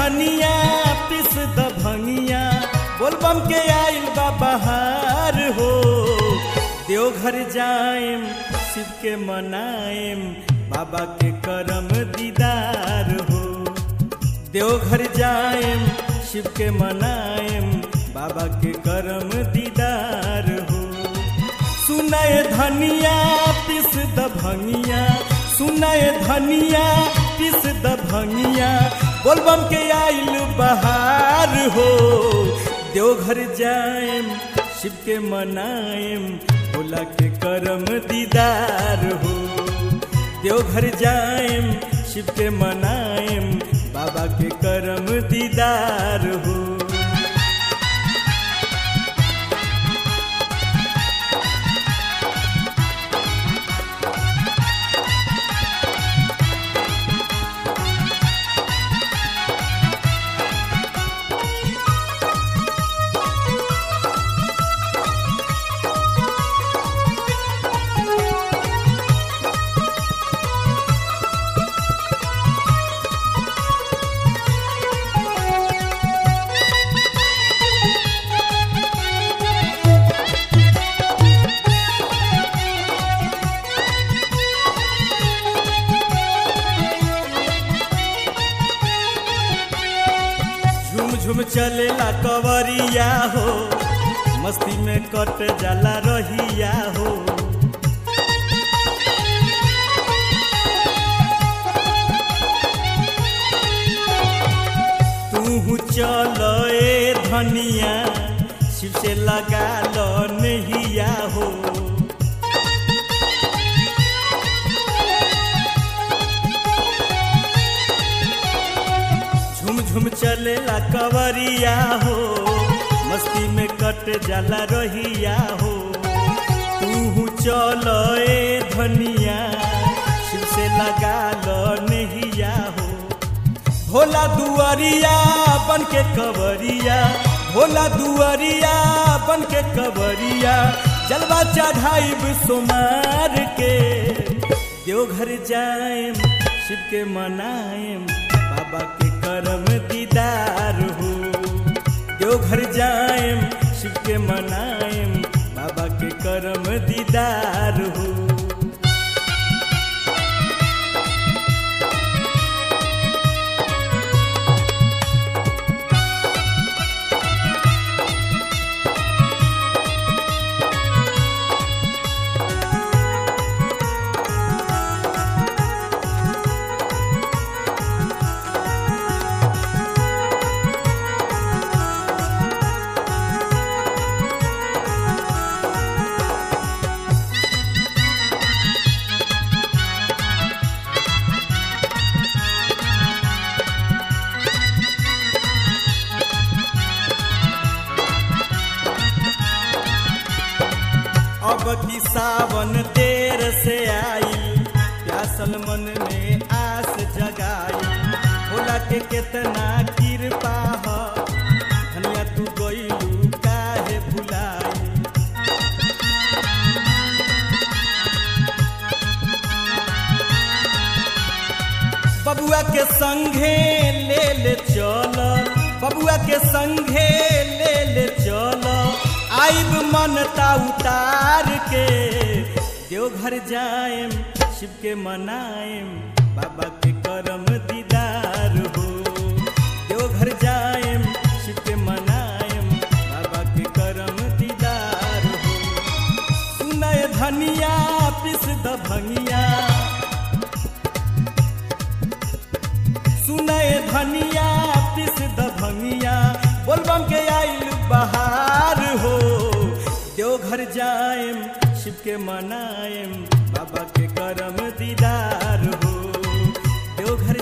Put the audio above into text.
धनिया पिस द भंगिया बोलबम के आइल बा बहार हो। देवघर जाएम शिव के मनाएम बाबा के करम दीदार हो। देवघर जाएम शिव के मनाएम बाबा के करम दीदार हो। सुनाए धनिया पिस द भंगिया सुनाए धनिया पिस द भंगिया बोलबम के आइल बहार हो। देवघर जाएम शिव के मनाएम भोला के करम दीदार हो। देवघर जाएम शिव के मनाएम बाबा के करम दीदार हो। झुम चलेला कवरिया हो मस्ती में कट जाला रहिया हो। तू चल ए धनिया शिव से लगा लो नहिया हो। झुम चलेला कवरिया हो मस्ती में कट जाला रहिया हो। तू चल ए धनिया शिव से लगा लो नहिया हो। भोला दुआरिया बन के कवरिया भोला दुआरिया बन के कवरिया जलवा चढ़ाइब सोमार के। देवघर जाएम शिव के मनाएम बाबा के करम दीदार हो। देवघर जाएम शिव के मनाएम बाबा के करम दीदार हो। अब की सावन देर से आई प्यासल मन में आस जगाई। भोला के कितना कृपा हो धनिया तू गइलू काहे भुलाई। बबुआ के संगे ले चल बबुआ के संगे ले चल आइब मनता उतार के। देवघर जाएम शिव के मनाएम बाबा के करम दीदार हो। देवघर जाएम शिव के मनाएम बाबा के करम दीदार हो। सुनाए धनिया पिस द भंगिया सुनाए धनिया पिस द भंगिया बोलबम के आइल बहार हो। देवघर जाएम शिव के मनाएम बाबा के करम दीदार हो। देवघर